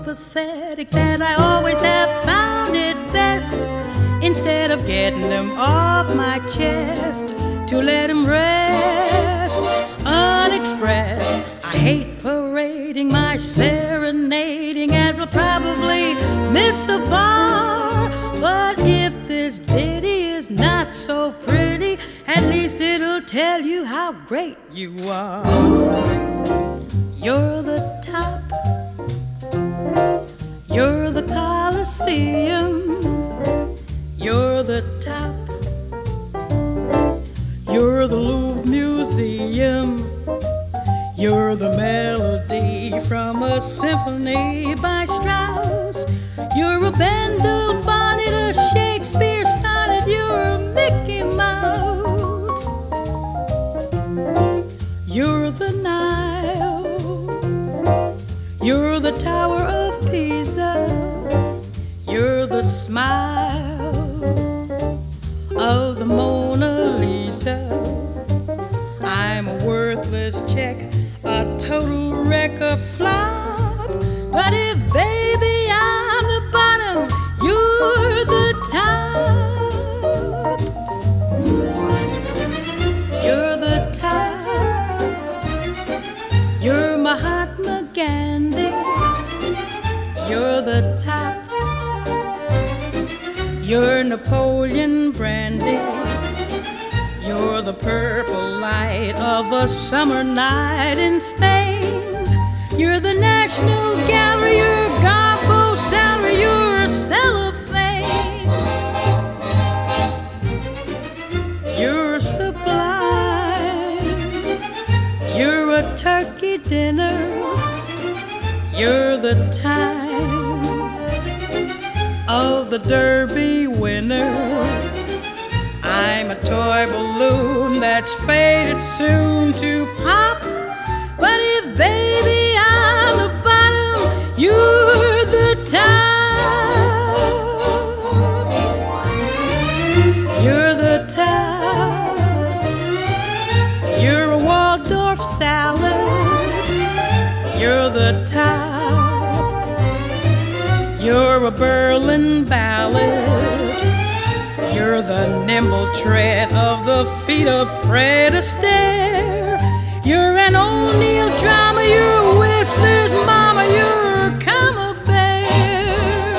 pathetic that I always have found it best, instead of getting them off my chest, to let them rest unexpressed. I hate parading my serenading, as I'll probably miss a bar. But if this ditty is not so pretty, at least it'll tell you how great you are. You're the top, you're the Colosseum, you're the top, you're the Louvre Museum, you're the melody from a symphony by Strauss, you're a Bendel bonnet, a Shakespeare sonnet, you're a Mickey Mouse, you're the Nile, you're the Tower of Pisa, you're the smile of the Mona Lisa. I'm a worthless check, a total wreck, a flop. But if, baby, I'm the bottom, you're the top. You're the top, you're Mahatma Gandhi, you're the top, you're Napoleon Brandy, you're the purple light of a summer night in Spain, you're the National Gallery, you're Garbo salary, you're a cellophane, you're sublime, you're a turkey dinner, you're the time of the Derby winner. I'm a toy balloon that's faded soon to pop. But if, baby, I'm the bottom, you're the top. You're the top. You're a Waldorf salad. You're the top. You're a Berlin ballad. You're the nimble tread of the feet of Fred Astaire. You're an O'Neill drama, you're a Whistler's mama, you're a Camembert.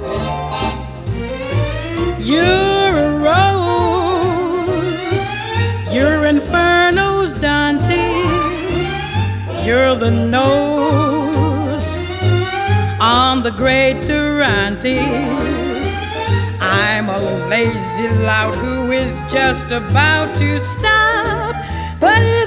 You're a rose, you're Inferno's Dante. You're the nose on the great Durante. I'm a lazy lout who is just about to stop. But